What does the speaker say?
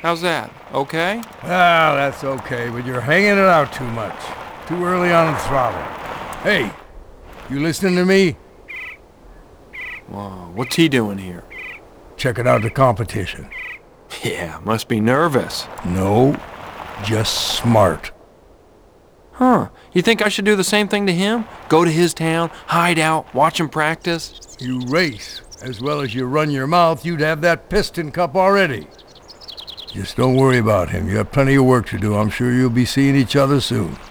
How's that? Okay? Ah, that's okay, but you're hanging it out too much. Too early on the throttle. Hey, you listening to me? Whoa, what's he doing here? Checking out the competition. Yeah, must be nervous. No, just smart. Huh. You think I should do the same thing to him? Go to his town, hide out, watch him practice? You race. As well as you run your mouth, you'd have that piston cup already. Just don't worry about him. You have plenty of work to do. I'm sure you'll be seeing each other soon.